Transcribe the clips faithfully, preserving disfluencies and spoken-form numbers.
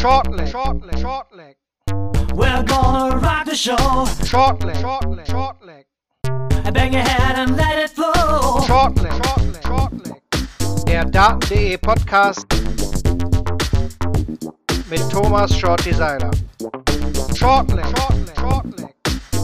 Short leg, short leg, short leg. We're gonna rock the show. Short leg, short leg, short leg. Bang your head and let it flow. Short leg, short leg, short leg. Der Daten.de Podcast mit Thomas Shorty Seiler. Short leg, short leg, short leg.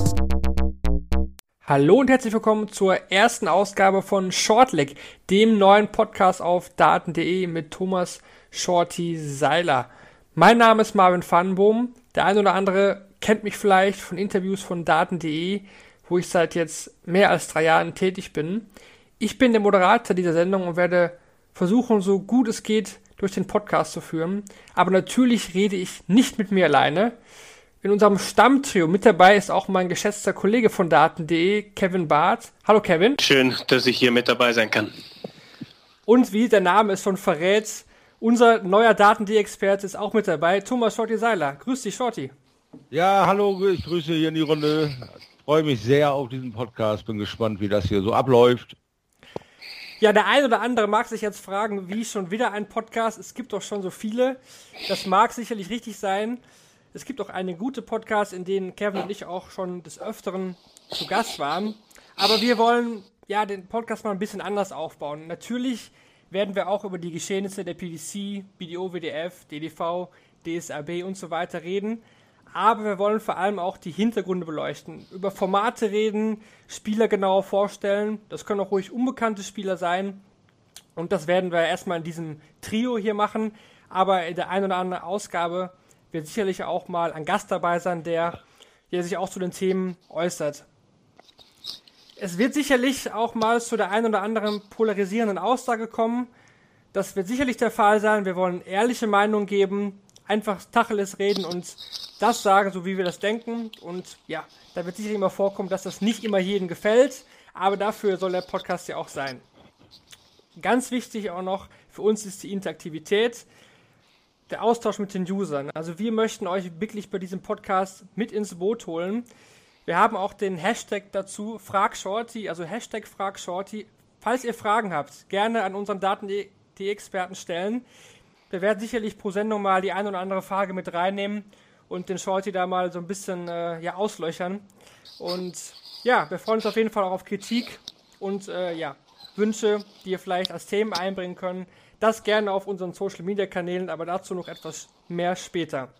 Hallo und herzlich willkommen zur ersten Ausgabe von Shortleg, dem neuen Podcast auf Daten.de mit Thomas Shorty Seiler. Mein Name ist Marvin Vandenboom. Der eine oder andere kennt mich vielleicht von Interviews von Daten.de, wo ich seit jetzt mehr als drei Jahren tätig bin. Ich bin der Moderator dieser Sendung und werde versuchen, so gut es geht, durch den Podcast zu führen. Aber natürlich rede ich nicht mit mir alleine. In unserem Stammtrio mit dabei ist auch mein geschätzter Kollege von Daten.de, Kevin Barth. Hallo Kevin. Schön, dass ich hier mit dabei sein kann. Und wie der Name es schon verrät, unser neuer Daten.de-Experte ist auch mit dabei, Thomas Shorty Seiler. Grüß dich, Shorty. Ja, hallo, ich grüße hier in die Runde. Freue mich sehr auf diesen Podcast, bin gespannt, wie das hier so abläuft. Ja, der ein oder andere mag sich jetzt fragen, wie schon wieder ein Podcast? Es gibt doch schon so viele. Das mag sicherlich richtig sein. Es gibt auch einige gute Podcasts, in denen Kevin und ich auch schon des Öfteren zu Gast waren. Aber wir wollen ja den Podcast mal ein bisschen anders aufbauen. Natürlich werden wir auch über die Geschehnisse der P D C, B D O, W D F, D D V, D S A B und so weiter reden. Aber wir wollen vor allem auch die Hintergründe beleuchten, über Formate reden, Spieler genauer vorstellen. Das können auch ruhig unbekannte Spieler sein. Und das werden wir erstmal in diesem Trio hier machen. Aber in der einen oder anderen Ausgabe wird sicherlich auch mal ein Gast dabei sein, der, der sich auch zu den Themen äußert. Es wird sicherlich auch mal zu der einen oder anderen polarisierenden Aussage kommen. Das wird sicherlich der Fall sein. Wir wollen ehrliche Meinungen geben, einfach Tacheles reden und das sagen, so wie wir das denken. Und ja, da wird sicherlich immer vorkommen, dass das nicht immer jedem gefällt, aber dafür soll der Podcast ja auch sein. Ganz wichtig auch noch, für uns ist die Interaktivität, der Austausch mit den Usern. Also wir möchten euch wirklich bei diesem Podcast mit ins Boot holen. Wir haben auch den Hashtag dazu, FragShorty, also Hashtag FragShorty. Falls ihr Fragen habt, gerne an unseren Daten.de-Experten stellen. Wir werden sicherlich pro Sendung mal die eine oder andere Frage mit reinnehmen und den Shorty da mal so ein bisschen äh, ja, auslöchern. Und ja, wir freuen uns auf jeden Fall auch auf Kritik und äh, ja, Wünsche, die ihr vielleicht als Themen einbringen können. Das gerne auf unseren Social-Media-Kanälen, aber dazu noch etwas mehr später.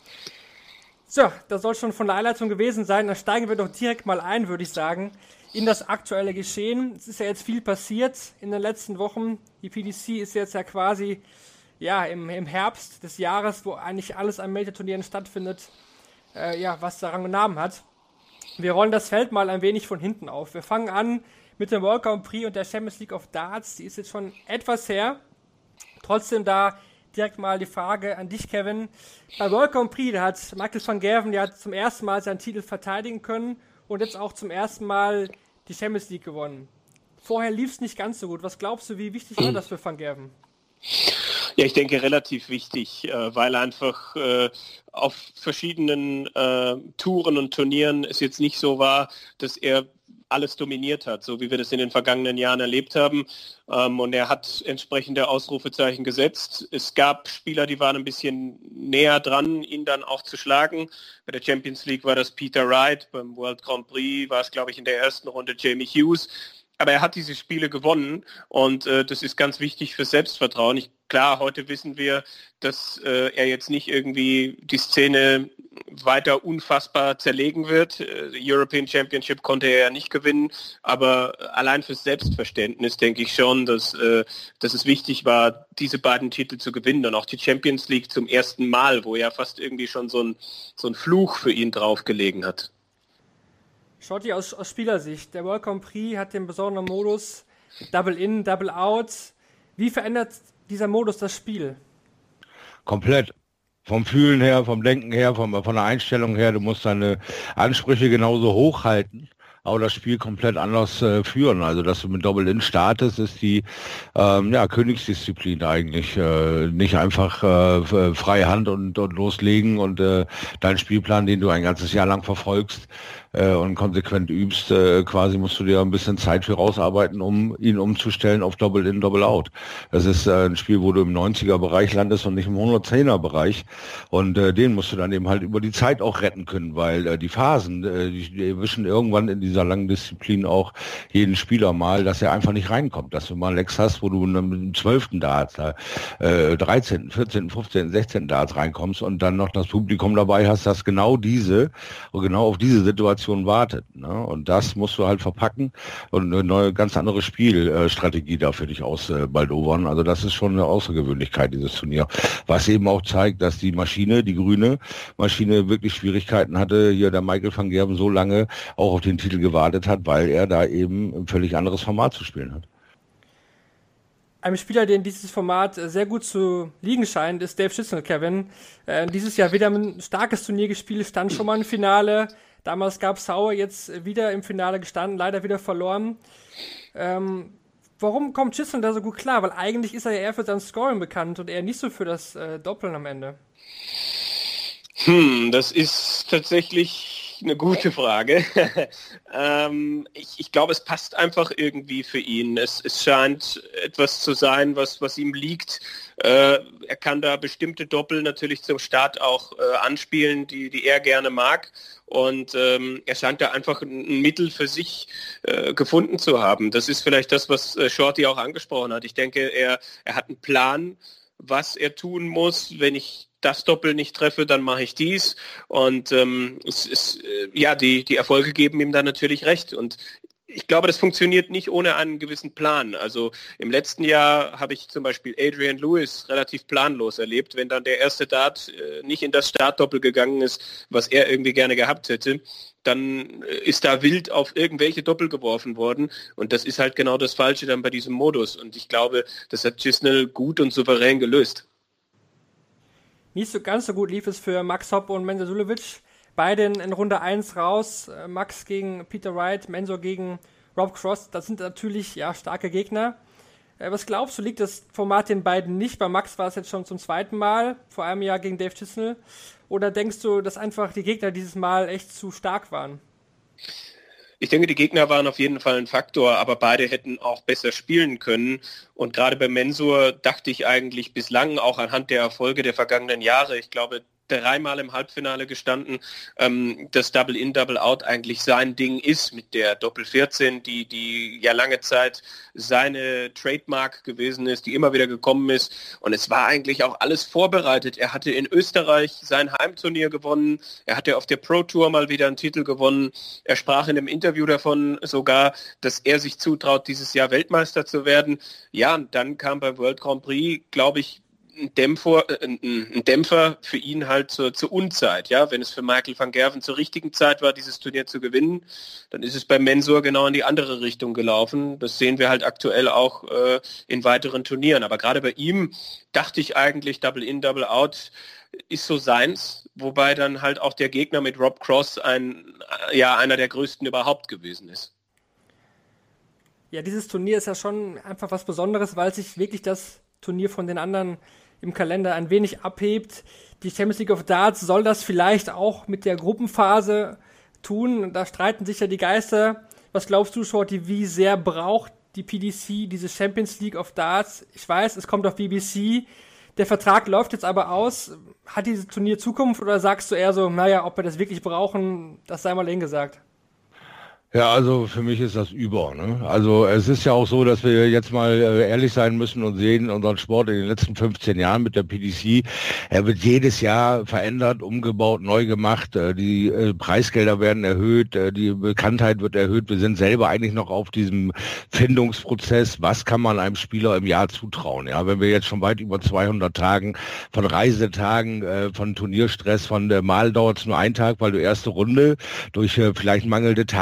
So, das soll schon von der Einleitung gewesen sein. Dann steigen wir doch direkt mal ein, würde ich sagen, in das aktuelle Geschehen. Es ist ja jetzt viel passiert in den letzten Wochen. Die P D C ist jetzt ja quasi ja, im, im Herbst des Jahres, wo eigentlich alles an Major-Turnieren stattfindet, äh, ja, was daran genommen hat. Wir rollen das Feld mal ein wenig von hinten auf. Wir fangen an mit dem World Grand Prix und der Champions League of Darts. Die ist jetzt schon etwas her. Trotzdem da direkt mal die Frage an dich, Kevin. Bei World Grand Prix, da hat Michael van Gerwen ja zum ersten Mal seinen Titel verteidigen können und jetzt auch zum ersten Mal die Champions League gewonnen. Vorher lief es nicht ganz so gut. Was glaubst du, wie wichtig war das für van Gerwen? Ja, ich denke relativ wichtig, äh, weil einfach äh, auf verschiedenen äh, Touren und Turnieren es jetzt nicht so war, dass er alles dominiert hat, so wie wir das in den vergangenen Jahren erlebt haben. Ähm, und er hat entsprechende Ausrufezeichen gesetzt. Es gab Spieler, die waren ein bisschen näher dran, ihn dann auch zu schlagen. Bei der Champions League war das Peter Wright, beim World Grand Prix war es, glaube ich, in der ersten Runde Jamie Hughes. Aber er hat diese Spiele gewonnen und äh, das ist ganz wichtig für Selbstvertrauen. Ich, klar, heute wissen wir, dass äh, er jetzt nicht irgendwie die Szene weiter unfassbar zerlegen wird. Äh, European Championship konnte er ja nicht gewinnen, aber allein fürs Selbstverständnis denke ich schon, dass, äh, dass es wichtig war, diese beiden Titel zu gewinnen und auch die Champions League zum ersten Mal, wo ja fast irgendwie schon so ein, so ein Fluch für ihn draufgelegen hat. Shorty, aus, aus Spielersicht, der World Grand Prix hat den besonderen Modus Double In, Double Out. Wie verändert dieser Modus das Spiel? Komplett. Vom Fühlen her, vom Denken her, vom, von der Einstellung her. Du musst deine Ansprüche genauso hochhalten, aber das Spiel komplett anders äh, führen. Also, dass du mit Double In startest, ist die ähm, ja, Königsdisziplin eigentlich. Äh, nicht einfach äh, freie Hand und, und loslegen und äh, deinen Spielplan, den du ein ganzes Jahr lang verfolgst, äh, und konsequent übst, äh, quasi musst du dir ein bisschen Zeit für rausarbeiten, um ihn umzustellen auf Double-In, Double-Out. Das ist äh, ein Spiel, wo du im neunziger-Bereich landest und nicht im hundertzehner-Bereich. Und äh, den musst du dann eben halt über die Zeit auch retten können, weil äh, die Phasen, äh, die, die erwischen irgendwann in dieser langen Disziplin auch jeden Spieler mal, dass er einfach nicht reinkommt. Dass du mal Lex hast, wo du mit dem zwölften Darts, äh, dreizehnten, vierzehnten, fünfzehnten, sechzehnten Darts reinkommst und dann noch das Publikum dabei hast, das genau diese und genau auf diese Situation wartet. Ne? Und das musst du halt verpacken und eine neue, ganz andere Spielstrategie da für dich ausbaldowern. Also das ist schon eine Außergewöhnlichkeit, dieses Turnier. Was eben auch zeigt, dass die Maschine, die grüne Maschine wirklich Schwierigkeiten hatte, hier der Michael van Gerwen so lange auch auf den Titel gewartet hat, weil er da eben ein völlig anderes Format zu spielen hat. Ein Spieler, der in dieses Format sehr gut zu liegen scheint, ist Dave Chisnell, Kevin. Äh, dieses Jahr wieder ein starkes Turnier gespielt, stand schon mal im Finale. Damals gab es Sauer, jetzt wieder im Finale gestanden, leider wieder verloren. Ähm, warum kommt Chisnell da so gut klar? Weil eigentlich ist er ja eher für sein Scoring bekannt und eher nicht so für das äh, Doppeln am Ende. Hm, das ist tatsächlich eine gute Frage. ähm, ich, ich glaube, es passt einfach irgendwie für ihn. Es, es scheint etwas zu sein, was, was ihm liegt. Äh, er kann da bestimmte Doppel natürlich zum Start auch äh, anspielen, die, die er gerne mag. Und ähm, er scheint da einfach ein Mittel für sich äh, gefunden zu haben. Das ist vielleicht das, was äh, Shorty auch angesprochen hat. Ich denke, er, er hat einen Plan, was er tun muss. Wenn ich das Doppel nicht treffe, dann mache ich dies. Und ähm, es ist, äh, ja, die, die Erfolge geben ihm dann natürlich recht. Und ich glaube, das funktioniert nicht ohne einen gewissen Plan. Also im letzten Jahr habe ich zum Beispiel Adrian Lewis relativ planlos erlebt. Wenn dann der erste Dart äh, nicht in das Startdoppel gegangen ist, was er irgendwie gerne gehabt hätte, dann ist da wild auf irgendwelche Doppel geworfen worden. Und das ist halt genau das Falsche dann bei diesem Modus. Und ich glaube, das hat Chisnell gut und souverän gelöst. Nicht so ganz so gut lief es für Max Hopp und Mensur Suljovic. Beide in Runde eins raus. Max gegen Peter Wright, Mensur gegen Rob Cross. Das sind natürlich ja starke Gegner. Was glaubst du, liegt das Format den beiden nicht? Bei Max war es jetzt schon zum zweiten Mal, vor einem Jahr gegen Dave Chisnell. Oder denkst du, dass einfach die Gegner dieses Mal echt zu stark waren? Ich denke, die Gegner waren auf jeden Fall ein Faktor, aber beide hätten auch besser spielen können. Und gerade bei Mensur dachte ich eigentlich bislang auch anhand der Erfolge der vergangenen Jahre, ich glaube, dreimal im Halbfinale gestanden, ähm, dass Double-In, Double-Out eigentlich sein Ding ist mit der Doppel vierzehn, die, die ja lange Zeit seine Trademark gewesen ist, die immer wieder gekommen ist. Und es war eigentlich auch alles vorbereitet. Er hatte in Österreich sein Heimturnier gewonnen. Er hatte auf der Pro Tour mal wieder einen Titel gewonnen. Er sprach in einem Interview davon sogar, dass er sich zutraut, dieses Jahr Weltmeister zu werden. Ja, und dann kam beim World Grand Prix, glaube ich, ein Dämpfer, ein, ein Dämpfer für ihn halt zur, zur Unzeit. Ja, wenn es für Michael van Gerwen zur richtigen Zeit war, dieses Turnier zu gewinnen, dann ist es bei Mensur genau in die andere Richtung gelaufen. Das sehen wir halt aktuell auch äh, in weiteren Turnieren. Aber gerade bei ihm dachte ich eigentlich, Double-In, Double-Out ist so seins, wobei dann halt auch der Gegner mit Rob Cross ein, ja, einer der größten überhaupt gewesen ist. Ja, dieses Turnier ist ja schon einfach was Besonderes, weil sich wirklich das Turnier von den anderen im Kalender ein wenig abhebt. Die Champions League of Darts soll das vielleicht auch mit der Gruppenphase tun. Da streiten sich ja die Geister. Was glaubst du, Shorty, wie sehr braucht die P D C diese Champions League of Darts? Ich weiß, es kommt auf B B C. Der Vertrag läuft jetzt aber aus. Hat dieses Turnier Zukunft oder sagst du eher so, naja, ob wir das wirklich brauchen, das sei mal hingesagt? Ja, also für mich ist das über. Ne? Also es ist ja auch so, dass wir jetzt mal äh, ehrlich sein müssen und sehen, unseren Sport in den letzten fünfzehn Jahren mit der P D C, er wird jedes Jahr verändert, umgebaut, neu gemacht. Äh, die äh, Preisgelder werden erhöht, äh, die Bekanntheit wird erhöht. Wir sind selber eigentlich noch auf diesem Findungsprozess. Was kann man einem Spieler im Jahr zutrauen? Ja, wenn wir jetzt schon weit über zweihundert Tagen von Reisetagen, äh, von Turnierstress, von äh, mal dauert es nur einen Tag, weil du erste Runde durch äh, vielleicht mangelnde Tagesform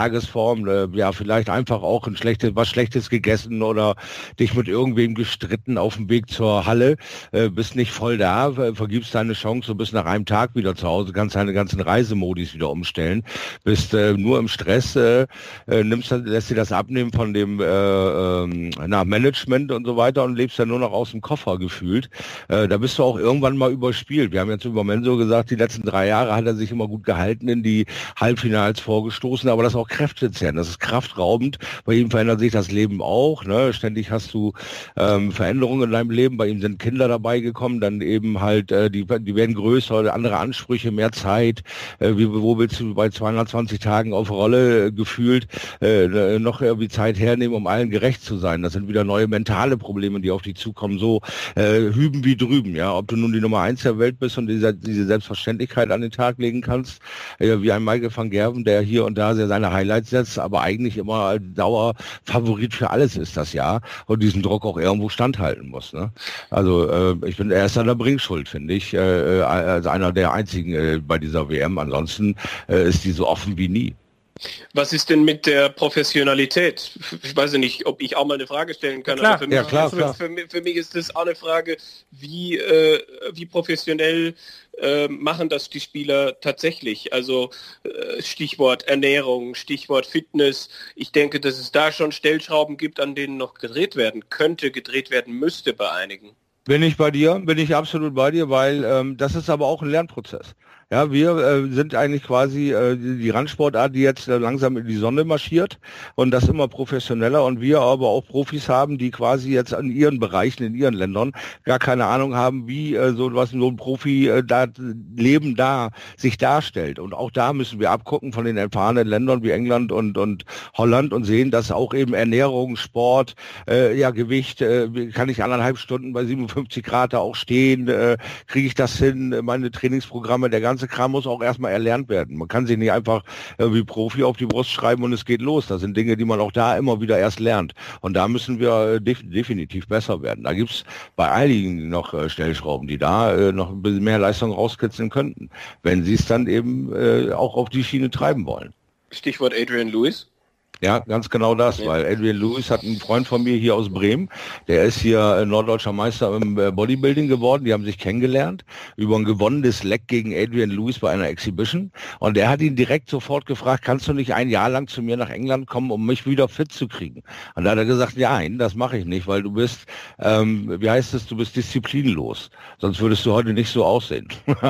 Form, äh, ja vielleicht einfach auch ein schlechtes, was Schlechtes gegessen oder dich mit irgendwem gestritten auf dem Weg zur Halle, äh, bist nicht voll da, äh, vergibst deine Chance, du bist nach einem Tag wieder zu Hause, kannst deine ganzen Reisemodis wieder umstellen, bist äh, nur im Stress, äh, äh, nimmst, lässt dir das abnehmen von dem äh, äh, na, Management und so weiter und lebst dann nur noch aus dem Koffer gefühlt. Äh, da bist du auch irgendwann mal überspielt. Wir haben jetzt über Menso gesagt, die letzten drei Jahre hat er sich immer gut gehalten, in die Halbfinals vorgestoßen, aber das ist auch kräftezehrend, das ist kraftraubend. Bei ihm verändert sich das Leben auch. Ne? Ständig hast du ähm, Veränderungen in deinem Leben. Bei ihm sind Kinder dabei gekommen, dann eben halt, äh, die, die werden größer, andere Ansprüche, mehr Zeit. Äh, wie, wo willst du bei zweihundertzwanzig Tagen auf Rolle äh, gefühlt äh, noch irgendwie Zeit hernehmen, um allen gerecht zu sein? Das sind wieder neue mentale Probleme, die auf dich zukommen, so äh, hüben wie drüben. Ja, ob du nun die Nummer eins der Welt bist und diese, diese Selbstverständlichkeit an den Tag legen kannst, äh, wie ein Michael van Gerwen, der hier und da sehr seine Highlights setzt, aber eigentlich immer als Dauerfavorit für alles ist das Jahr und diesen Druck auch irgendwo standhalten muss. Ne? Also äh, ich bin erst an der Bringschuld, finde ich, äh, als einer der einzigen äh, bei dieser W M. Ansonsten äh, ist die so offen wie nie. Was ist denn mit der Professionalität? Ich weiß nicht, ob ich auch mal eine Frage stellen kann. Ja, klar. Aber für mich, Ja, klar, für, klar. Für, mich, für mich ist das auch eine Frage, wie, äh, wie professionell äh, machen das die Spieler tatsächlich? Also äh, Stichwort Ernährung, Stichwort Fitness. Ich denke, dass es da schon Stellschrauben gibt, an denen noch gedreht werden könnte, gedreht werden müsste bei einigen. Bin ich bei dir, bin ich absolut bei dir, weil ähm, das ist aber auch ein Lernprozess. Ja, wir äh, sind eigentlich quasi äh, die, die Randsportart, die jetzt äh, langsam in die Sonne marschiert und das immer professioneller und wir aber auch Profis haben, die quasi jetzt in ihren Bereichen, in ihren Ländern gar keine Ahnung haben, wie äh, so was so ein Profi äh, da Leben da sich darstellt. Und auch da müssen wir abgucken von den erfahrenen Ländern wie England und und Holland und sehen, dass auch eben Ernährung, Sport, äh, ja Gewicht, äh, kann ich anderthalb Stunden bei siebenundfünfzig Grad da auch stehen, äh, kriege ich das hin, meine Trainingsprogramme, der ganze Kram muss auch erstmal erlernt werden. Man kann sich nicht einfach äh, wie Profi auf die Brust schreiben und es geht los. Das sind Dinge, die man auch da immer wieder erst lernt. Und da müssen wir äh, def- definitiv besser werden. Da gibt's bei einigen noch äh, Stellschrauben, die da äh, noch ein bisschen mehr Leistung rauskitzeln könnten, wenn sie es dann eben äh, auch auf die Schiene treiben wollen. Stichwort Adrian Lewis. Ja, ganz genau das, ja. Weil Adrian Lewis hat einen Freund von mir hier aus Bremen, der ist hier norddeutscher Meister im Bodybuilding geworden, die haben sich kennengelernt über ein gewonnenes Leck gegen Adrian Lewis bei einer Exhibition und der hat ihn direkt sofort gefragt, kannst du nicht ein Jahr lang zu mir nach England kommen, um mich wieder fit zu kriegen? Und da hat er gesagt, ja, nein, das mache ich nicht, weil du bist, ähm, wie heißt es, du bist disziplinlos, sonst würdest du heute nicht so aussehen.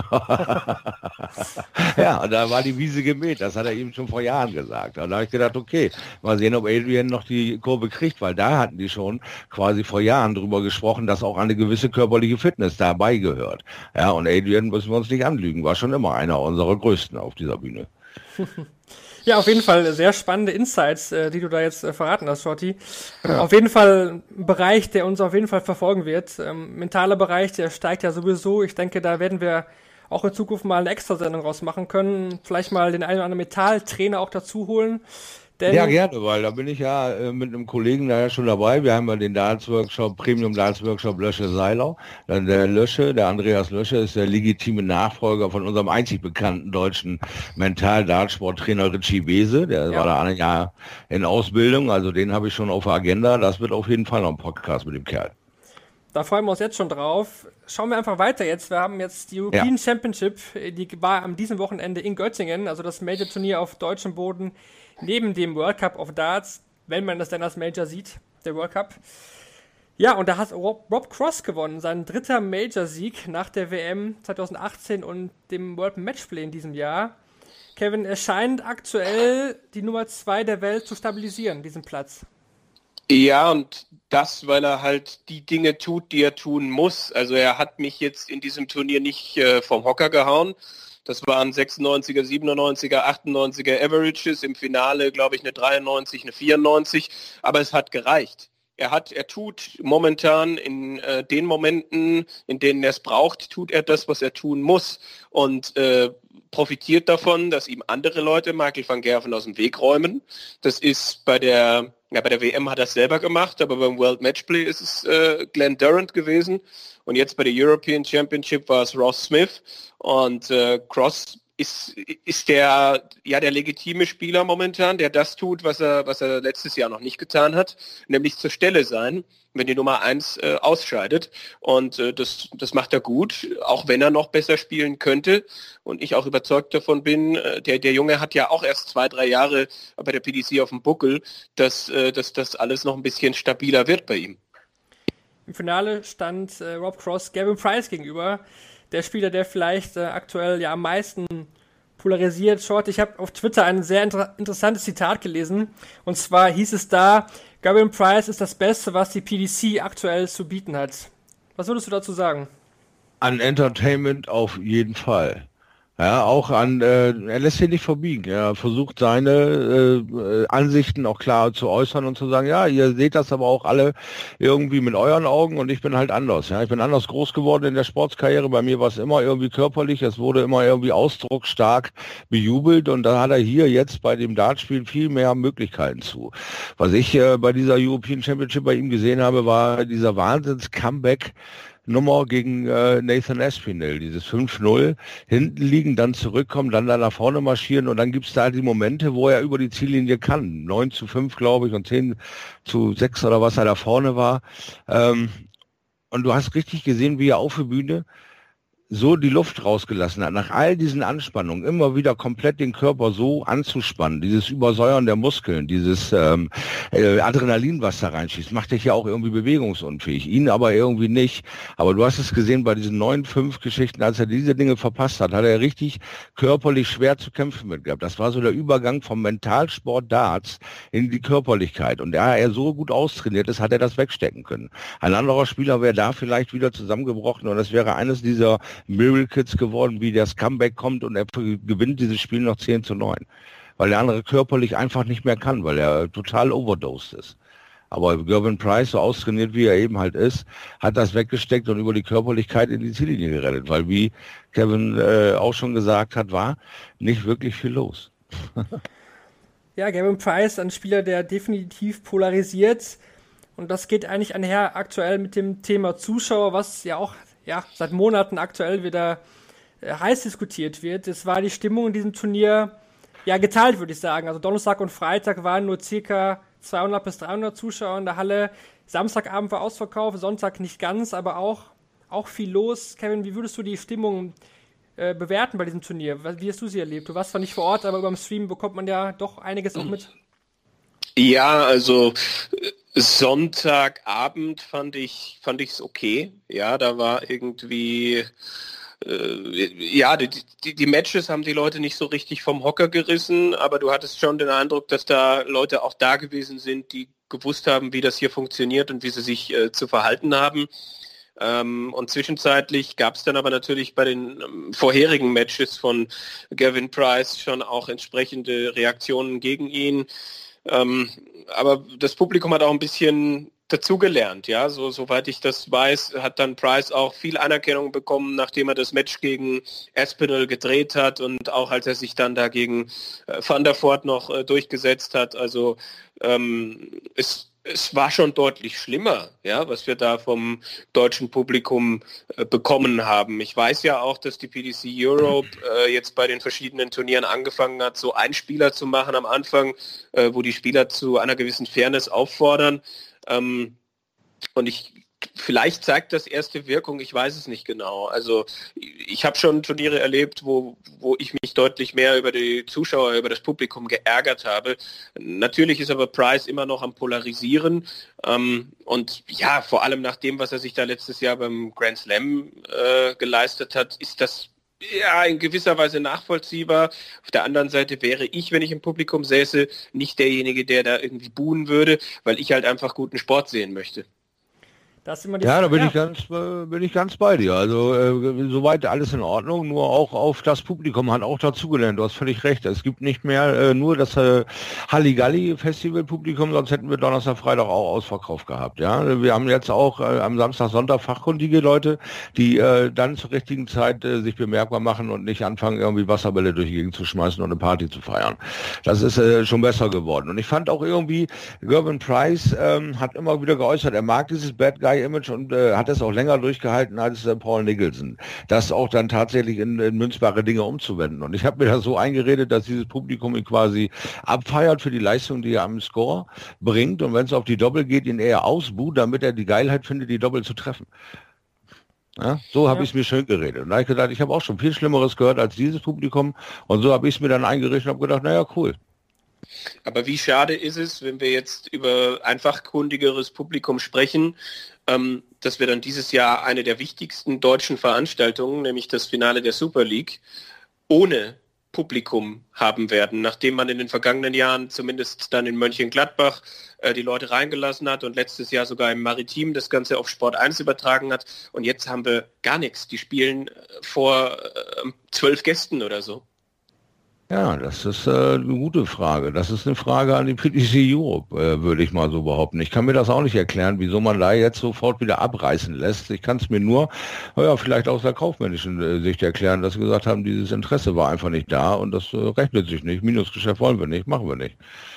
Ja, und da war die Wiese gemäht, das hat er ihm schon vor Jahren gesagt. Und da habe ich gedacht, okay, mal sehen, ob Adrian noch die Kurve kriegt, weil da hatten die schon quasi vor Jahren drüber gesprochen, dass auch eine gewisse körperliche Fitness dabei gehört. Ja, und Adrian, müssen wir uns nicht anlügen, war schon immer einer unserer größten auf dieser Bühne. Ja, auf jeden Fall sehr spannende Insights, äh, die du da jetzt äh, verraten hast, Shorty. Ja. Auf jeden Fall ein Bereich, der uns auf jeden Fall verfolgen wird. Ähm, mentaler Bereich, der steigt ja sowieso. Ich denke, da werden wir auch in Zukunft mal eine Extrasendung rausmachen können. Vielleicht mal den einen oder anderen Metalltrainer auch dazu holen. Denn ja, gerne, weil da bin ich ja äh, mit einem Kollegen da ja schon dabei. Wir haben ja den Darts-Workshop, Premium-Darts-Workshop Lösche Seilau. Dann der Lösche, der Andreas Lösche, ist der legitime Nachfolger von unserem einzig bekannten deutschen Mental-Dartsport-Trainer Richie Bese. Der ja. war da ein Jahr in Ausbildung, also den habe ich schon auf der Agenda. Das wird auf jeden Fall noch ein Podcast mit dem Kerl. Da freuen wir uns jetzt schon drauf. Schauen wir einfach weiter jetzt. Wir haben jetzt die European ja. Championship, die war am diesem Wochenende in Göttingen, also das Major-Turnier auf deutschem Boden, neben dem World Cup of Darts, wenn man das dann als Major sieht, der World Cup. Ja, und da hat Rob, Rob Cross gewonnen, sein dritter Major-Sieg nach der W M zwanzig achtzehn und dem World Matchplay in diesem Jahr. Kevin, er scheint aktuell die Nummer zwei der Welt zu stabilisieren, diesen Platz. Ja, und das, weil er halt die Dinge tut, die er tun muss. Also er hat mich jetzt in diesem Turnier nicht äh, vom Hocker gehauen. Das waren sechsundneunziger, siebenundneunziger, achtundneunziger Averages, im Finale glaube ich eine dreiundneunzig, eine vierundneunzig, aber es hat gereicht. Er hat, er tut momentan in äh, den Momenten, in denen er es braucht, tut er das, was er tun muss und äh, profitiert davon, dass ihm andere Leute Michael van Gerwen aus dem Weg räumen. Das ist bei der, ja, bei der W M hat er es selber gemacht, aber beim World Matchplay ist es äh, Glenn Durrant gewesen. Und jetzt bei der European Championship war es Ross Smith und äh, Cross ist, ist der ja der legitime Spieler momentan, der das tut, was er, was er letztes Jahr noch nicht getan hat, nämlich zur Stelle sein, wenn die Nummer eins äh, ausscheidet. Und äh, das, das macht er gut, auch wenn er noch besser spielen könnte. Und ich auch überzeugt davon bin, äh, der, der Junge hat ja auch erst zwei, drei Jahre bei der P D C auf dem Buckel, dass, äh, dass das alles noch ein bisschen stabiler wird bei ihm. Im Finale stand äh, Rob Cross Gavin Price gegenüber. Der Spieler, der vielleicht äh, aktuell ja am meisten polarisiert. Short, ich habe auf Twitter ein sehr inter- interessantes Zitat gelesen. Und zwar hieß es da, Gavin Price ist das Beste, was die P D C aktuell zu bieten hat. Was würdest du dazu sagen? An Entertainment auf jeden Fall. Ja, auch an, äh, er lässt sich nicht verbiegen. Er versucht seine äh, Ansichten auch klar zu äußern und zu sagen, ja, ihr seht das aber auch alle irgendwie mit euren Augen und ich bin halt anders. Ja, ich bin anders groß geworden in der Sportskarriere. Bei mir war es immer irgendwie körperlich, es wurde immer irgendwie ausdrucksstark bejubelt und da hat er hier jetzt bei dem Dartspiel viel mehr Möglichkeiten zu. Was ich äh, bei dieser European Championship bei ihm gesehen habe, war dieser Wahnsinns-Comeback Nummer gegen äh, Nathan Aspinall, dieses fünf null, hinten liegen, dann zurückkommen, dann da nach vorne marschieren und dann gibt's da die Momente, wo er über die Ziellinie kann. neun zu fünf, glaube ich, und zehn zu sechs oder was er da vorne war. Ähm, und du hast richtig gesehen, wie er auf der Bühne so die Luft rausgelassen hat, nach all diesen Anspannungen, immer wieder komplett den Körper so anzuspannen, dieses Übersäuern der Muskeln, dieses ähm, äh, Adrenalin, was da reinschießt, macht dich ja auch irgendwie bewegungsunfähig, ihn aber irgendwie nicht. Aber du hast es gesehen bei diesen neun fünf Geschichten, als er diese Dinge verpasst hat, hat er richtig körperlich schwer zu kämpfen mit gehabt. Das war so der Übergang vom Mentalsport Darts in die Körperlichkeit. Und da er so gut austrainiert ist, hat er das wegstecken können. Ein anderer Spieler wäre da vielleicht wieder zusammengebrochen und das wäre eines dieser Miracles geworden, wie das Comeback kommt und er gewinnt dieses Spiel noch zehn zu neun. Weil der andere körperlich einfach nicht mehr kann, weil er total overdosed ist. Aber Gavin Price, so austrainiert wie er eben halt ist, hat das weggesteckt und über die Körperlichkeit in die Ziellinie gerettet. Weil wie Kevin äh, auch schon gesagt hat, war nicht wirklich viel los. Ja, Gavin Price, ein Spieler, der definitiv polarisiert. Und das geht eigentlich einher aktuell mit dem Thema Zuschauer, was ja auch ja, seit Monaten aktuell wieder äh, heiß diskutiert wird. Es war die Stimmung in diesem Turnier ja geteilt, würde ich sagen. Also Donnerstag und Freitag waren nur circa zweihundert bis dreihundert Zuschauer in der Halle. Samstagabend war ausverkauft, Sonntag nicht ganz, aber auch, auch viel los. Kevin, wie würdest du die Stimmung äh, bewerten bei diesem Turnier? Wie hast du sie erlebt? Du warst zwar nicht vor Ort, aber über dem Stream bekommt man ja doch einiges auch mit. Ja, also Sonntagabend fand ich fand ich's okay. Ja, da war irgendwie äh, ja, die, die, die Matches haben die Leute nicht so richtig vom Hocker gerissen, aber du hattest schon den Eindruck, dass da Leute auch da gewesen sind, die gewusst haben, wie das hier funktioniert und wie sie sich äh, zu verhalten haben. Ähm, und zwischenzeitlich gab es dann aber natürlich bei den ähm, vorherigen Matches von Gavin Price schon auch entsprechende Reaktionen gegen ihn. Ähm, aber das Publikum hat auch ein bisschen dazugelernt, ja, so soweit ich das weiß, hat dann Price auch viel Anerkennung bekommen, nachdem er das Match gegen Aspinall gedreht hat und auch als er sich dann dagegen äh, Van der Voort noch äh, durchgesetzt hat. Also ähm, es Es war schon deutlich schlimmer, ja, was wir da vom deutschen Publikum äh, bekommen haben. Ich weiß ja auch, dass die P D C Europe äh, jetzt bei den verschiedenen Turnieren angefangen hat, so Einspieler zu machen am Anfang, äh, wo die Spieler zu einer gewissen Fairness auffordern. Ähm, und ich Vielleicht zeigt das erste Wirkung, ich weiß es nicht genau. Also ich habe schon Turniere erlebt, wo, wo ich mich deutlich mehr über die Zuschauer, über das Publikum geärgert habe. Natürlich ist aber Price immer noch am Polarisieren. Ähm, und ja, vor allem nach dem, was er sich da letztes Jahr beim Grand Slam äh, geleistet hat, ist das ja in gewisser Weise nachvollziehbar. Auf der anderen Seite wäre ich, wenn ich im Publikum säße, nicht derjenige, der da irgendwie buhen würde, weil ich halt einfach guten Sport sehen möchte. Das immer die ja, da bin ja. ich ganz, äh, bin ich ganz bei dir. Also äh, soweit alles in Ordnung, nur auch auf das Publikum hat auch dazugelernt. Du hast völlig recht. Es gibt nicht mehr äh, nur das äh, Halligalli-Festival-Publikum, sonst hätten wir Donnerstag, Freitag auch Ausverkauf gehabt. Ja, wir haben jetzt auch äh, am Samstag, Sonntag fachkundige Leute, die äh, dann zur richtigen Zeit äh, sich bemerkbar machen und nicht anfangen, irgendwie Wasserbälle durch die Gegend zu schmeißen und eine Party zu feiern. Das ist äh, schon besser geworden. Und ich fand auch irgendwie, Gavin Price ähm, hat immer wieder geäußert, er mag dieses Bad Guy Sky-Image und äh, hat es auch länger durchgehalten als äh, Paul Nicholson. Das auch dann tatsächlich in, in münzbare Dinge umzuwenden. Und ich habe mir das so eingeredet, dass dieses Publikum ihn quasi abfeiert für die Leistung, die er am Score bringt. Und wenn es auf die Doppel geht, ihn eher ausbuht, damit er die Geilheit findet, die Doppel zu treffen. Ja, so habe ja. ich es mir schön geredet. Und da habe ich gedacht, ich habe auch schon viel Schlimmeres gehört als dieses Publikum. Und so habe ich es mir dann eingerichtet und habe gedacht, naja, cool. Aber wie schade ist es, wenn wir jetzt über ein fachkundigeres Publikum sprechen, ähm, dass wir dann dieses Jahr eine der wichtigsten deutschen Veranstaltungen, nämlich das Finale der Super League, ohne Publikum haben werden, nachdem man in den vergangenen Jahren zumindest dann in Mönchengladbach äh, die Leute reingelassen hat und letztes Jahr sogar im Maritim das Ganze auf Sport eins übertragen hat. Und jetzt haben wir gar nichts. Die spielen äh, vor äh, zwölf Gästen oder so. Ja, das ist äh, eine gute Frage. Das ist eine Frage an die P T C Europe, äh, würde ich mal so behaupten. Ich kann mir das auch nicht erklären, wieso man da jetzt sofort wieder abreißen lässt. Ich kann es mir nur, ja, vielleicht aus der kaufmännischen äh, Sicht erklären, dass sie gesagt haben, dieses Interesse war einfach nicht da und das äh, rechnet sich nicht. Minusgeschäft wollen wir nicht, machen wir nicht.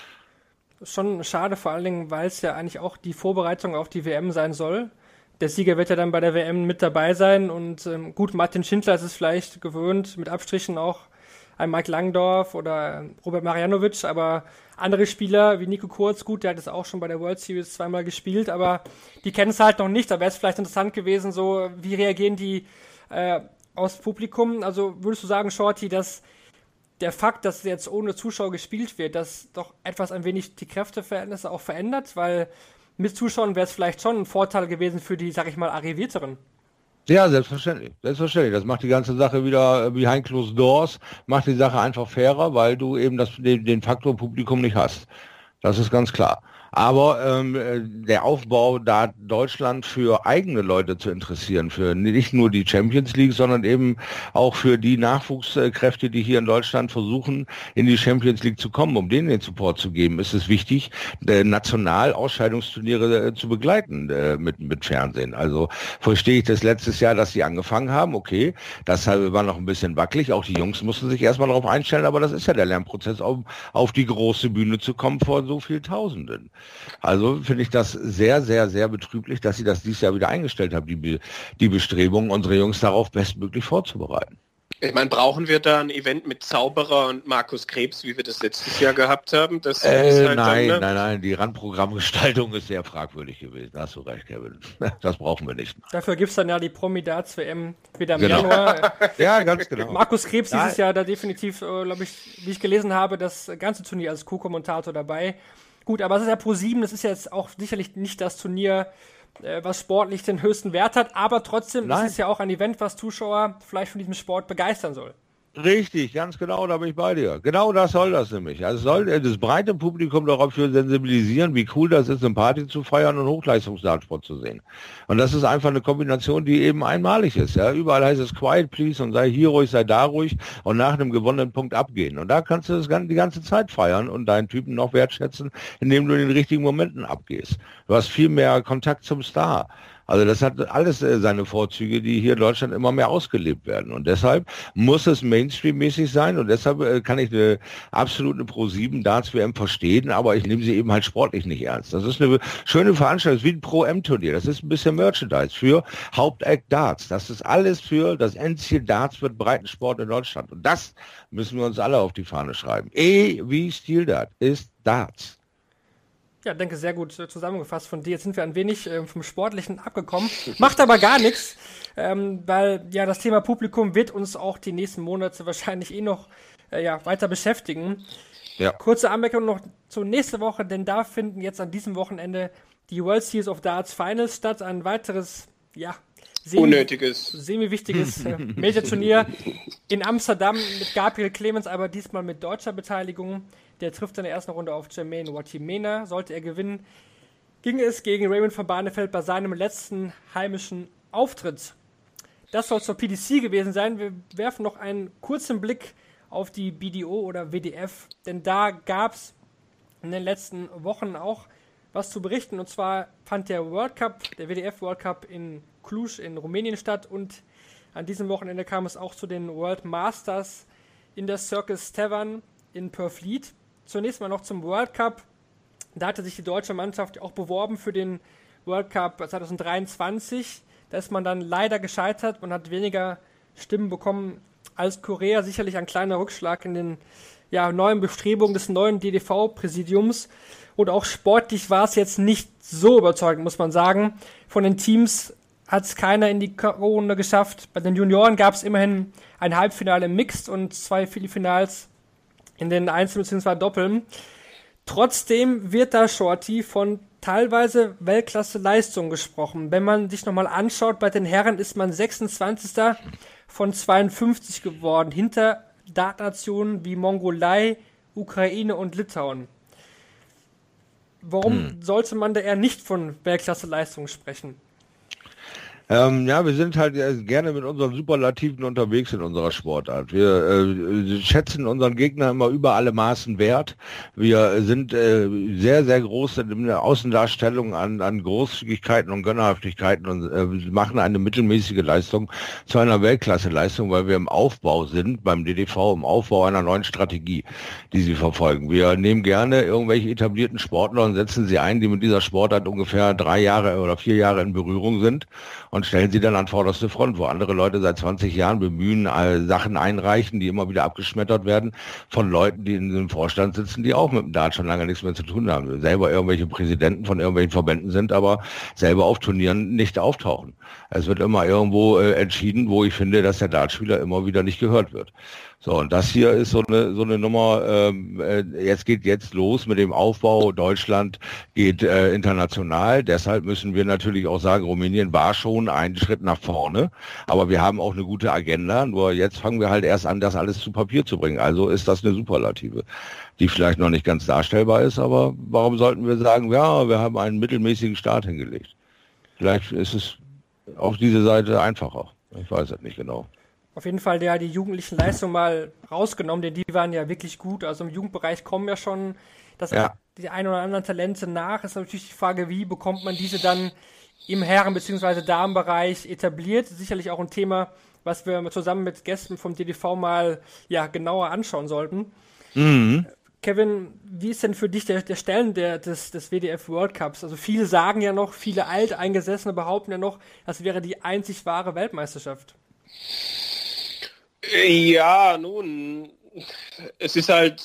Schon schade, vor allen Dingen, weil es ja eigentlich auch die Vorbereitung auf die W M sein soll. Der Sieger wird ja dann bei der W M mit dabei sein und ähm, gut, Martin Schindler ist es vielleicht gewöhnt, mit Abstrichen auch ein Mike Langdorf oder Robert Marjanovic, aber andere Spieler wie Nico Kurz, gut, der hat es auch schon bei der World Series zweimal gespielt, aber die kennen es halt noch nicht. Da wäre es vielleicht interessant gewesen, so wie reagieren die äh, aus Publikum. Also würdest du sagen, Shorty, dass der Fakt, dass jetzt ohne Zuschauer gespielt wird, das doch etwas ein wenig die Kräfteverhältnisse auch verändert, weil mit Zuschauern wäre es vielleicht schon ein Vorteil gewesen für die, sag ich mal, Arrivierteren. Ja, selbstverständlich. Selbstverständlich. Das macht die ganze Sache wieder behind closed doors, macht die Sache einfach fairer, weil du eben das, den, den Faktor Publikum nicht hast. Das ist ganz klar. Aber ähm, der Aufbau, da Deutschland für eigene Leute zu interessieren, für nicht nur die Champions League, sondern eben auch für die Nachwuchskräfte, die hier in Deutschland versuchen, in die Champions League zu kommen, um denen den Support zu geben, ist es wichtig, äh, national Ausscheidungsturniere äh, zu begleiten äh, mit, mit Fernsehen. Also verstehe ich das letztes Jahr, dass sie angefangen haben, okay, das war noch ein bisschen wackelig, auch die Jungs mussten sich erstmal darauf einstellen, aber das ist ja der Lernprozess, um auf die große Bühne zu kommen vor so vielen Tausenden. Also finde ich das sehr, sehr, sehr betrüblich, dass sie das dieses Jahr wieder eingestellt haben, die, die Bestrebungen, unsere Jungs darauf bestmöglich vorzubereiten. Ich meine, brauchen wir da ein Event mit Zauberer und Markus Krebs, wie wir das letztes Jahr gehabt haben? Das äh, ist halt nein, dann, ne? nein, nein, die Randprogrammgestaltung ist sehr fragwürdig gewesen. Da hast du recht, Kevin. Das brauchen wir nicht. Dafür gibt es dann ja die Promi-Darts-W M wieder im genau. Januar. Ja, ganz genau. Markus Krebs ja. dieses Jahr da definitiv, äh, glaube ich, wie ich gelesen habe, das ganze Turnier als Co-Kommentator dabei. Gut, aber es ist ja Pro sieben, das ist jetzt auch sicherlich nicht das Turnier, äh, was sportlich den höchsten Wert hat, aber trotzdem Nein. ist es ja auch ein Event, was Zuschauer vielleicht von diesem Sport begeistern soll. Richtig, ganz genau, da bin ich bei dir. Genau das soll das nämlich. Also soll das breite Publikum dafür sensibilisieren, wie cool das ist, eine Party zu feiern und Hochleistungsdartsport zu sehen. Und das ist einfach eine Kombination, die eben einmalig ist. Ja, überall heißt es quiet please und sei hier ruhig, sei da ruhig und nach einem gewonnenen Punkt abgehen. Und da kannst du das die ganze Zeit feiern und deinen Typen noch wertschätzen, indem du in den richtigen Momenten abgehst. Du hast viel mehr Kontakt zum Star. Also das hat alles äh, seine Vorzüge, die hier in Deutschland immer mehr ausgelebt werden. Und deshalb muss es Mainstream-mäßig sein und deshalb äh, kann ich eine absolute Pro sieben Darts-W M verstehen, aber ich nehme sie eben halt sportlich nicht ernst. Das ist eine schöne Veranstaltung, das ist wie ein Pro-M-Turnier. Das ist ein bisschen Merchandise für Hauptact Darts. Das ist alles für das Endziel Darts wird Breitensport in Deutschland. Und das müssen wir uns alle auf die Fahne schreiben. E wie Stil Dart ist Darts. Ja, denke, sehr gut zusammengefasst von dir. Jetzt sind wir ein wenig äh, vom Sportlichen abgekommen. Macht aber gar nichts, ähm, weil ja das Thema Publikum wird uns auch die nächsten Monate wahrscheinlich eh noch äh, ja, weiter beschäftigen. Ja. Kurze Anmerkung noch zur nächsten Woche, denn da finden jetzt an diesem Wochenende die World Series of Darts Finals statt. Ein weiteres, ja, semi- unnötiges, semi-wichtiges äh, Major-Turnier in Amsterdam mit Gabriel Clemens, aber diesmal mit deutscher Beteiligung. Der trifft in der ersten Runde auf Jermaine Watimena. Sollte er gewinnen, ging es gegen Raymond van Barneveld bei seinem letzten heimischen Auftritt. Das soll zur P D C gewesen sein. Wir werfen noch einen kurzen Blick auf die B D O oder W D F, denn da gab es in den letzten Wochen auch was zu berichten. Und zwar fand der World Cup, der W D F World Cup in Cluj in Rumänien statt und an diesem Wochenende kam es auch zu den World Masters in der Circus Tavern in Purfleet. Zunächst mal noch zum World Cup. Da hatte sich die deutsche Mannschaft auch beworben für den World Cup zwanzig dreiundzwanzig. Da ist man dann leider gescheitert. Man hat weniger Stimmen bekommen als Korea. Sicherlich ein kleiner Rückschlag in den ja, neuen Bestrebungen des neuen D D V-Präsidiums. Und auch sportlich war es jetzt nicht so überzeugend, muss man sagen. Von den Teams hat es keiner in die K.O.-Runde geschafft. Bei den Junioren gab es immerhin ein Halbfinale im Mixed und zwei Viertelfinals in den Einzel- bzw. Doppeln. Trotzdem wird da Shorty von teilweise Weltklasse-Leistung gesprochen. Wenn man sich nochmal anschaut, bei den Herren ist man sechsundzwanzigster von zweiundfünfzig geworden, hinter Dartnationen wie Mongolei, Ukraine und Litauen. Warum hm. sollte man da eher nicht von Weltklasse-Leistung sprechen? Ähm, ja, wir sind halt äh, gerne mit unseren Superlativen unterwegs in unserer Sportart. Wir äh, schätzen unseren Gegner immer über alle Maßen wert. Wir sind äh, sehr, sehr groß in der Außendarstellung an, an Großzügigkeiten und Gönnerhaftigkeiten und äh, machen eine mittelmäßige Leistung zu einer Weltklasse-Leistung, weil wir im Aufbau sind, beim D D V, im Aufbau einer neuen Strategie, die sie verfolgen. Wir nehmen gerne irgendwelche etablierten Sportler und setzen sie ein, die mit dieser Sportart ungefähr drei Jahre oder vier Jahre in Berührung sind, und stellen sie dann an vorderste Front, wo andere Leute seit zwanzig Jahren bemühen, Sachen einreichen, die immer wieder abgeschmettert werden von Leuten, die in dem Vorstand sitzen, die auch mit dem Dart schon lange nichts mehr zu tun haben. Selber irgendwelche Präsidenten von irgendwelchen Verbänden sind, aber selber auf Turnieren nicht auftauchen. Es wird immer irgendwo äh, entschieden, wo ich finde, dass der Dartspieler immer wieder nicht gehört wird. So, und das hier ist so eine so eine Nummer, ähm, äh, jetzt geht jetzt los mit dem Aufbau, Deutschland geht äh, international, deshalb müssen wir natürlich auch sagen, Rumänien war schon einen Schritt nach vorne, aber wir haben auch eine gute Agenda, nur jetzt fangen wir halt erst an, das alles zu Papier zu bringen, also ist das eine Superlative, die vielleicht noch nicht ganz darstellbar ist, aber warum sollten wir sagen, ja, wir haben einen mittelmäßigen Start hingelegt? Vielleicht ist es auf diese Seite einfacher, ich weiß es nicht genau. Auf jeden Fall ja die jugendlichen Leistungen mal rausgenommen, denn die waren ja wirklich gut. Also im Jugendbereich kommen ja schon das ja. die ein oder anderen Talente nach. Ist natürlich die Frage, wie bekommt man diese dann im Herren- bzw. Damenbereich etabliert. Sicherlich auch ein Thema, was wir zusammen mit Gästen vom D D V mal ja genauer anschauen sollten. Mhm. Kevin, wie ist denn für dich der, der Stellen der, des, des W D F World Cups? Also viele sagen ja noch, viele Alteingesessene behaupten ja noch, das wäre die einzig wahre Weltmeisterschaft. Ja, nun, es ist halt,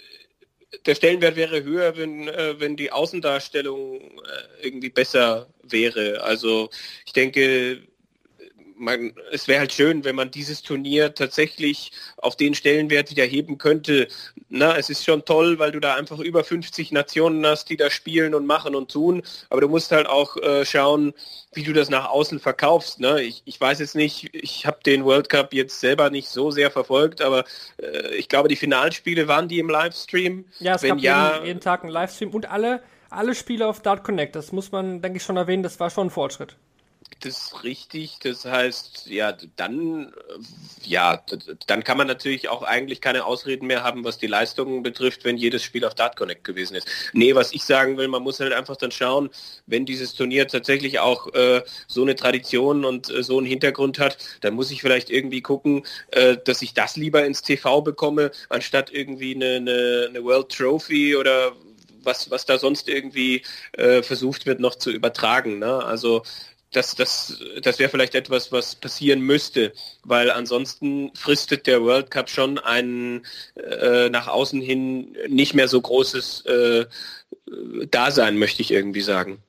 der Stellenwert wäre höher, wenn, äh, wenn die Außendarstellung äh, irgendwie besser wäre. Also ich denke, man, es wäre halt schön, wenn man dieses Turnier tatsächlich auf den Stellenwert wieder heben könnte. Na, es ist schon toll, weil du da einfach über fünfzig Nationen hast, die da spielen und machen und tun, aber du musst halt auch äh, schauen, wie du das nach außen verkaufst. Ne? Ich, ich weiß jetzt nicht, ich habe den World Cup jetzt selber nicht so sehr verfolgt, aber äh, ich glaube, die Finalspiele waren die im Livestream. Ja, es Wenn gab ja, jeden, jeden Tag einen Livestream und alle, alle Spiele auf Dart Connect. Das muss man, denke ich, schon erwähnen, das war schon ein Fortschritt. Das ist richtig, das heißt, ja, dann, ja, dann kann man natürlich auch eigentlich keine Ausreden mehr haben, was die Leistungen betrifft, wenn jedes Spiel auf Dart Connect gewesen ist. Nee, was ich sagen will, man muss halt einfach dann schauen, wenn dieses Turnier tatsächlich auch äh, so eine Tradition und äh, so einen Hintergrund hat, dann muss ich vielleicht irgendwie gucken, äh, dass ich das lieber ins T V bekomme, anstatt irgendwie eine, eine, eine World Trophy oder was, was da sonst irgendwie äh, versucht wird noch zu übertragen, ne? Also Das, das, das wäre vielleicht etwas, was passieren müsste, weil ansonsten fristet der World Cup schon ein äh, nach außen hin nicht mehr so großes äh, Dasein, möchte ich irgendwie sagen.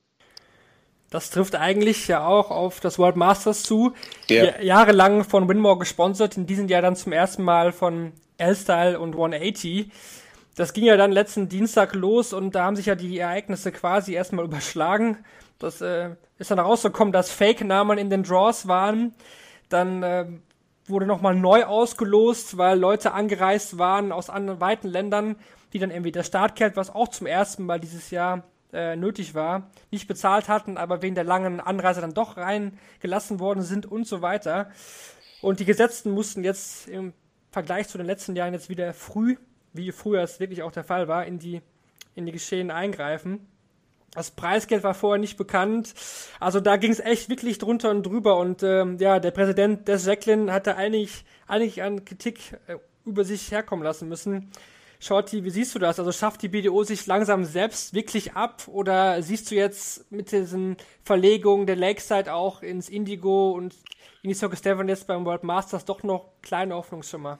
Das trifft eigentlich ja auch auf das World Masters zu. Ja. Jahrelang von Winmore gesponsert, in diesem Jahr dann zum ersten Mal von L-Style und hundertachtzig. Das ging ja dann letzten Dienstag los und da haben sich ja die Ereignisse quasi erstmal überschlagen. Das äh, ist dann rausgekommen, dass Fake-Namen in den Draws waren. Dann äh, wurde nochmal neu ausgelost, weil Leute angereist waren aus anderen weiten Ländern, die dann irgendwie das Startgeld, was auch zum ersten Mal dieses Jahr äh, nötig war, nicht bezahlt hatten, aber wegen der langen Anreise dann doch reingelassen worden sind und so weiter. Und die Gesetzten mussten jetzt im Vergleich zu den letzten Jahren jetzt wieder früh, wie früher es wirklich auch der Fall war, in die, in die Geschehen eingreifen. Das Preisgeld war vorher nicht bekannt. Also da ging es echt wirklich drunter und drüber. Und ähm, ja, der Präsident Des Jacqueline hatte eigentlich, eigentlich an Kritik äh, über sich herkommen lassen müssen. Shorty, wie siehst du das? Also schafft die B D O sich langsam selbst wirklich ab oder siehst du jetzt mit diesen Verlegungen der Lakeside auch ins Indigo und in die Circus Tavern jetzt beim World Masters doch noch kleine Hoffnungsschimmer?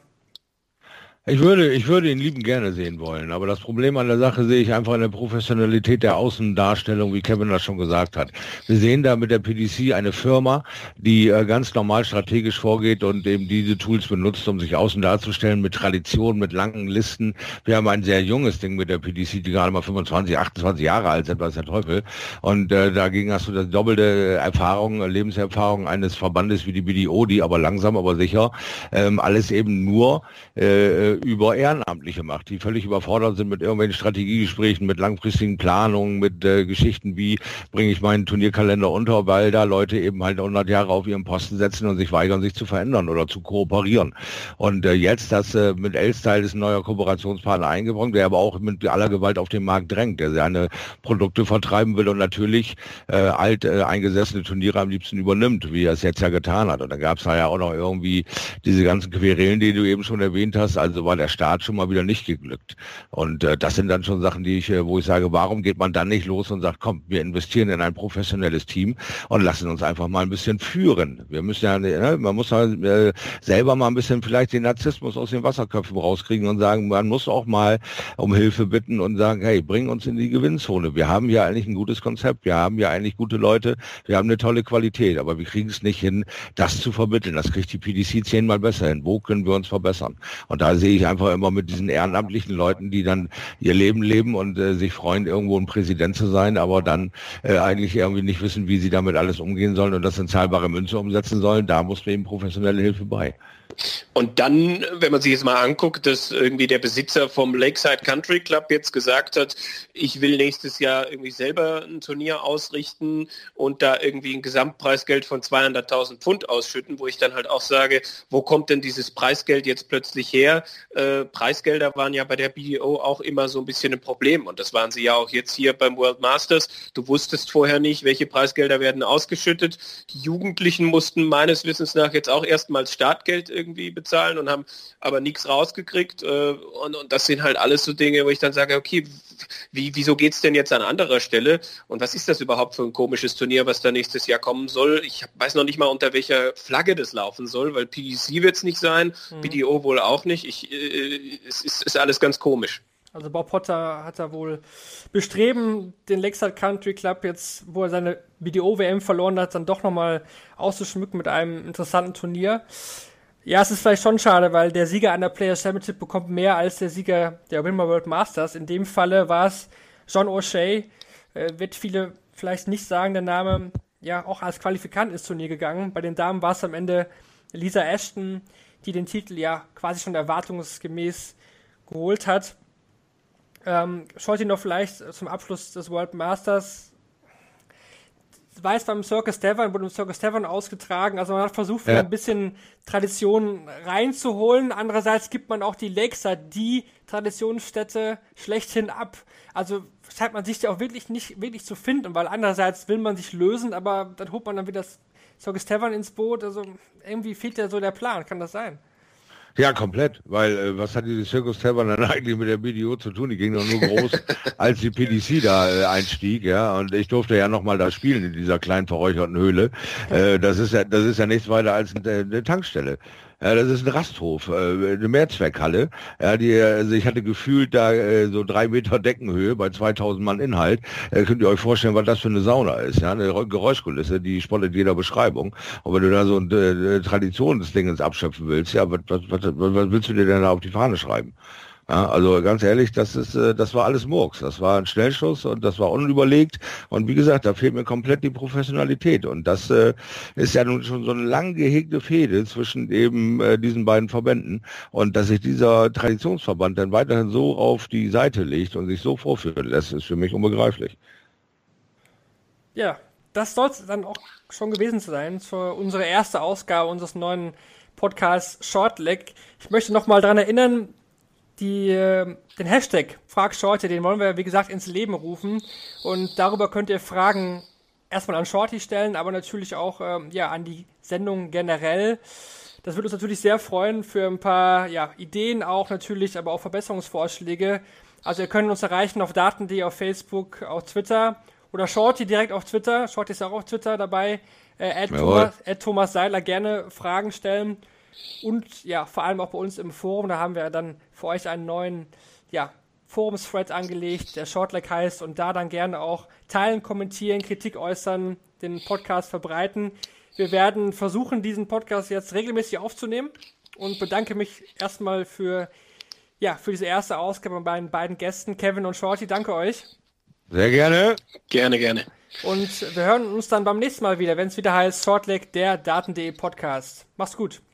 Ich würde, ich würde ihn liebend gerne sehen wollen, aber das Problem an der Sache sehe ich einfach in der Professionalität der Außendarstellung, wie Kevin das schon gesagt hat. Wir sehen da mit der P D C eine Firma, die äh, ganz normal strategisch vorgeht und eben diese Tools benutzt, um sich außen darzustellen, mit Tradition, mit langen Listen. Wir haben ein sehr junges Ding mit der P D C, die gerade mal fünfundzwanzig, achtundzwanzig Jahre alt sind, was der Teufel. Und äh, dagegen hast du das doppelte Erfahrung, Lebenserfahrung eines Verbandes wie die B D O, die aber langsam, aber sicher ähm, alles eben nur äh, über Ehrenamtliche macht, die völlig überfordert sind mit irgendwelchen Strategiegesprächen, mit langfristigen Planungen, mit äh, Geschichten wie, bringe ich meinen Turnierkalender unter, weil da Leute eben halt hundert Jahre auf ihren Posten setzen und sich weigern, sich zu verändern oder zu kooperieren. Und äh, jetzt, das äh, mit L-Style ist ein neuer Kooperationspartner eingebracht, der aber auch mit aller Gewalt auf den Markt drängt, der seine Produkte vertreiben will und natürlich äh, alt äh, eingesessene Turniere am liebsten übernimmt, wie er es jetzt ja getan hat. Und da gab es ja auch noch irgendwie diese ganzen Querelen, die du eben schon erwähnt hast, also war der Start schon mal wieder nicht geglückt. Und äh, das sind dann schon Sachen, die ich, äh, wo ich sage, warum geht man dann nicht los und sagt, komm, wir investieren in ein professionelles Team und lassen uns einfach mal ein bisschen führen. Wir müssen ja, ne, man muss halt, äh, selber mal ein bisschen vielleicht den Narzissmus aus den Wasserköpfen rauskriegen und sagen, man muss auch mal um Hilfe bitten und sagen, hey, bring uns in die Gewinnzone. Wir haben hier eigentlich ein gutes Konzept, wir haben hier eigentlich gute Leute, wir haben eine tolle Qualität, aber wir kriegen es nicht hin, das zu vermitteln. Das kriegt die P D C zehnmal besser hin. Wo können wir uns verbessern? Und da sehe ich einfach immer mit diesen ehrenamtlichen Leuten, die dann ihr Leben leben und äh, sich freuen, irgendwo ein Präsident zu sein, aber dann äh, eigentlich irgendwie nicht wissen, wie sie damit alles umgehen sollen und das in zahlbare Münze umsetzen sollen. Da muss mir eben professionelle Hilfe bei. Und dann, wenn man sich jetzt mal anguckt, dass irgendwie der Besitzer vom Lakeside Country Club jetzt gesagt hat, ich will nächstes Jahr irgendwie selber ein Turnier ausrichten und da irgendwie ein Gesamtpreisgeld von zweihunderttausend Pfund ausschütten, wo ich dann halt auch sage, wo kommt denn dieses Preisgeld jetzt plötzlich her? Äh, Preisgelder waren ja bei der B D O auch immer so ein bisschen ein Problem und das waren sie ja auch jetzt hier beim World Masters. Du wusstest vorher nicht, welche Preisgelder werden ausgeschüttet. Die Jugendlichen mussten meines Wissens nach jetzt auch erstmals Startgeld irgendwie bezahlen und haben aber nichts rausgekriegt äh, und, und das sind halt alles so Dinge, wo ich dann sage, okay, wie, wieso geht es denn jetzt an anderer Stelle und was ist das überhaupt für ein komisches Turnier, was da nächstes Jahr kommen soll? Ich weiß noch nicht mal, unter welcher Flagge das laufen soll, weil P D C wird es nicht sein, mhm. B D O wohl auch nicht. Ich, äh, es ist, ist alles ganz komisch. Also Bob Potter hat da wohl bestreben, den Lakeside Country Club jetzt, wo er seine B D O-W M verloren hat, dann doch nochmal auszuschmücken mit einem interessanten Turnier. Ja, es ist vielleicht schon schade, weil der Sieger an der Players Championship bekommt mehr als der Sieger der Winmar World Masters. In dem Falle war es John O'Shea, äh, wird viele vielleicht nicht sagen, der Name, ja, auch als Qualifikant ins Turnier gegangen. Bei den Damen war es am Ende Lisa Ashton, die den Titel ja quasi schon erwartungsgemäß geholt hat. Ähm, schaut ihr noch vielleicht zum Abschluss des World Masters, war jetzt beim Circus Tavern, wurde im Circus Tavern ausgetragen, also man hat versucht, ja. ein bisschen Tradition reinzuholen, andererseits gibt man auch die Lakeside, die Traditionsstätte, schlechthin ab. Also scheint man sich ja auch wirklich nicht wirklich zu finden, weil andererseits will man sich lösen, aber dann holt man dann wieder das Circus Tavern ins Boot, also irgendwie fehlt ja so der Plan, kann das sein? Ja, komplett, weil äh, was hat diese Circus Tavern dann eigentlich mit der B D O zu tun? Die ging doch nur groß, als die P D C da äh, einstieg, ja, und ich durfte ja nochmal da spielen in dieser kleinen verräucherten Höhle. Äh, das ist ja, das ist ja nichts weiter als eine, eine Tankstelle. Ja, das ist ein Rasthof, äh, eine Mehrzweckhalle. Ja, die, also ich hatte gefühlt da äh, so drei Meter Deckenhöhe bei zweitausend Mann Inhalt. Äh, könnt ihr euch vorstellen, was das für eine Sauna ist? Ja, eine Geräuschkulisse, die spottet jeder Beschreibung. Und wenn du da so ein äh, Traditionsding abschöpfen willst, ja, was, was, was, was willst du dir denn da auf die Fahne schreiben? Ja, also ganz ehrlich, das ist, das war alles Murks. Das war ein Schnellschuss und das war unüberlegt. Und wie gesagt, da fehlt mir komplett die Professionalität. Und das äh, ist ja nun schon so eine lang gehegte Fehde zwischen eben äh, diesen beiden Verbänden. Und dass sich dieser Traditionsverband dann weiterhin so auf die Seite legt und sich so vorführen lässt, ist für mich unbegreiflich. Ja, das soll es dann auch schon gewesen sein für unsere erste Ausgabe unseres neuen Podcasts Shortleg. Ich möchte noch mal daran erinnern, Die, den Hashtag Frag Shorty, den wollen wir, wie gesagt, ins Leben rufen. Und darüber könnt ihr Fragen erstmal an Shorty stellen, aber natürlich auch ähm, ja, an die Sendung generell. Das würde uns natürlich sehr freuen für ein paar ja, Ideen auch natürlich, aber auch Verbesserungsvorschläge. Also ihr könnt uns erreichen auf daten.de, auf Facebook, auf Twitter oder Shorty direkt auf Twitter. Shorty ist auch auf Twitter dabei. Äh, Thomas, Thomas Seiler, gerne Fragen stellen. Und ja, vor allem auch bei uns im Forum, da haben wir dann für euch einen neuen ja, Forums-Thread angelegt, der Shortleg heißt, und da dann gerne auch teilen, kommentieren, Kritik äußern, den Podcast verbreiten. Wir werden versuchen, diesen Podcast jetzt regelmäßig aufzunehmen und bedanke mich erstmal für, ja, für diese erste Ausgabe bei den beiden Gästen, Kevin und Shorty. Danke euch. Sehr gerne. Gerne, gerne. Und wir hören uns dann beim nächsten Mal wieder, wenn es wieder heißt Shortleg, der daten.de Podcast. Mach's gut.